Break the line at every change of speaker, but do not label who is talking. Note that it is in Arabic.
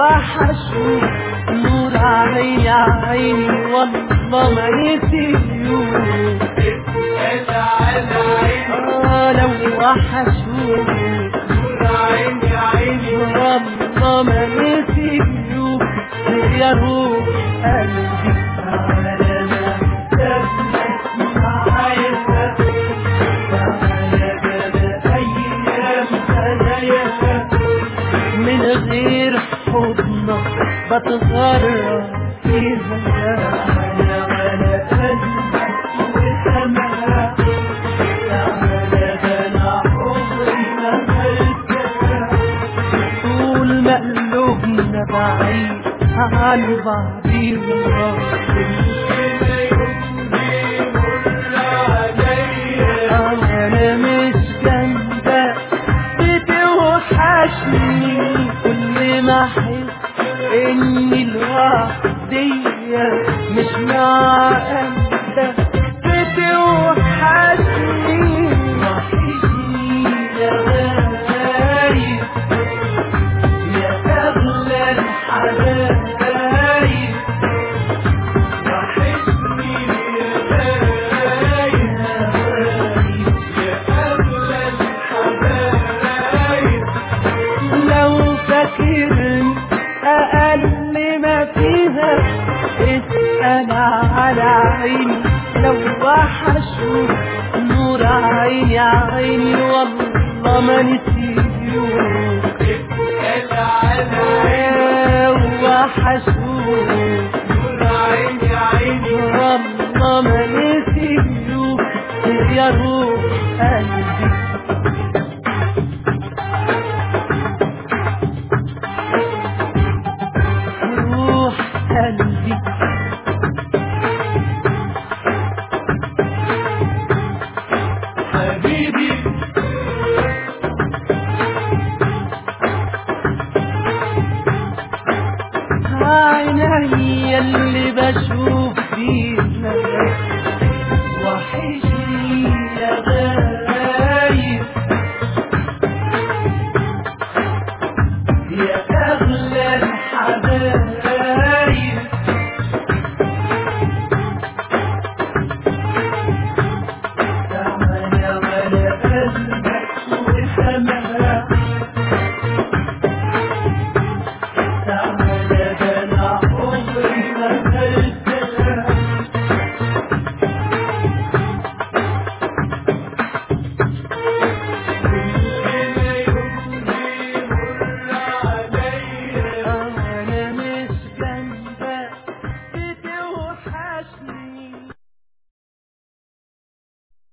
وحشوف نور عيني عيني والله ما نسيوه.
اسأل على عيني
لو وحشوف
نور عيني عيني
والله ما نسيوه. يا روح قلبي
تعالى نستنى معايا تعالى بدا أيام هدايا
من غير حضنك بتغرب فيها.
تعالى على قلبك وسماها تعالى بنا عمري ما ملكها.
طول ما قلوبنا بعيد عن بعضينا أنا مش جنبك بتوحشني. كل ما أحس إني لوحدية مش مع قلبك بتوحشني.
وحشني يا غايب يا أغلى الحبايب وحشني يا غايب يا أغلى الحبايب.
لو فاكرني أقل ما فيها اسأل على عيني. لو وحشوف نور عيني عيني والله ما نسيوه.
اسأل على عيني
وحشوف
نور عيني عيني
والله ما نسيوه. يا روح قلبي روح قلبي
حبيبي
عيني اللي بشوف فيها
وحشني يا